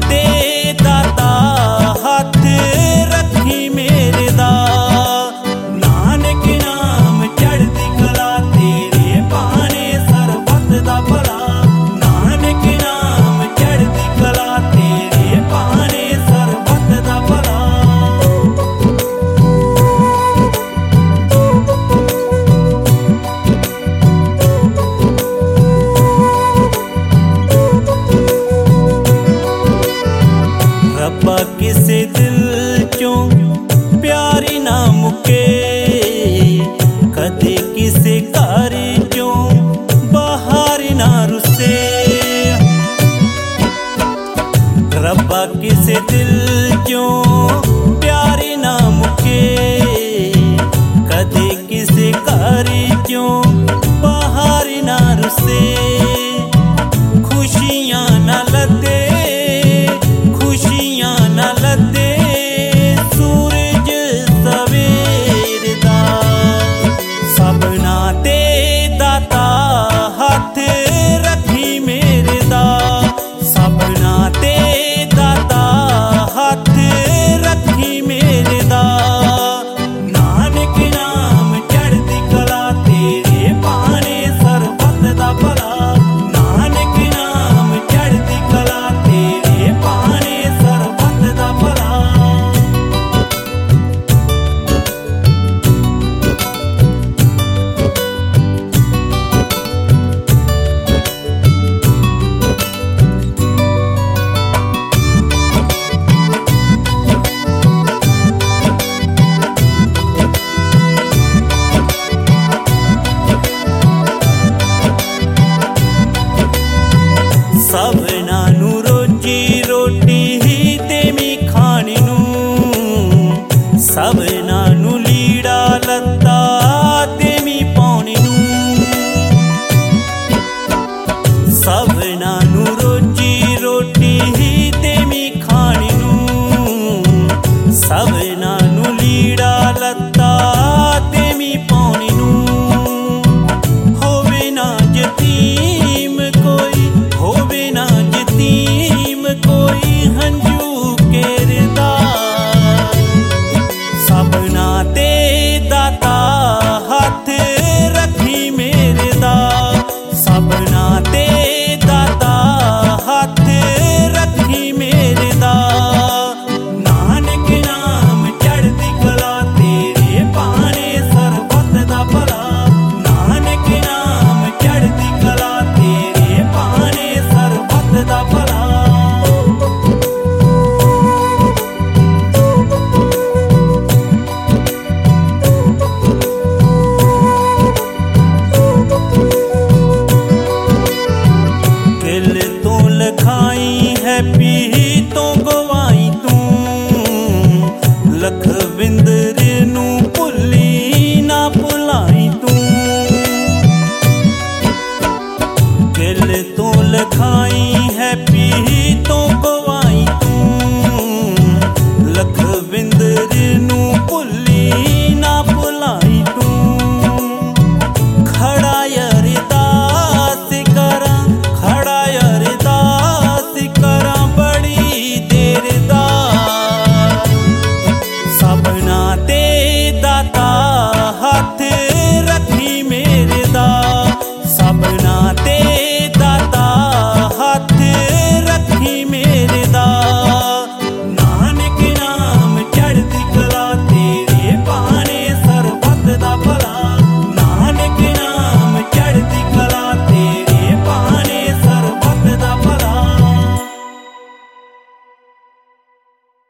ते दाता हथ रखी मेरे दा। नानक नाम चढ़दी कला तेरे पाने सरबत दा भला। नानक नाम चढ़दी कला तेरे पाने सरबत दा भला। रब्बा किसे दिल चों प्यारी ना मुके, कदे किसे घर चों बाहर ना रुसे। रब्बा किसे दिल चों प्यारी ना मुके, कदे किसे घर चों बाहर ना रुसे। खुशियां ना लदे खुशियां न लदे सूरज सवेर दा। सबना ते दाता हथ रखी मेरे दा। सबना ते दाता हथ रखी मेरे दा। नानक नाम चढ़दी कला तेरे पाने सरबत दा भला। नानक नाम चढ़दी कला तेरे पाने सरबत दा भला। सबना नू रोजी रोटी ही देवी खाने नू। सब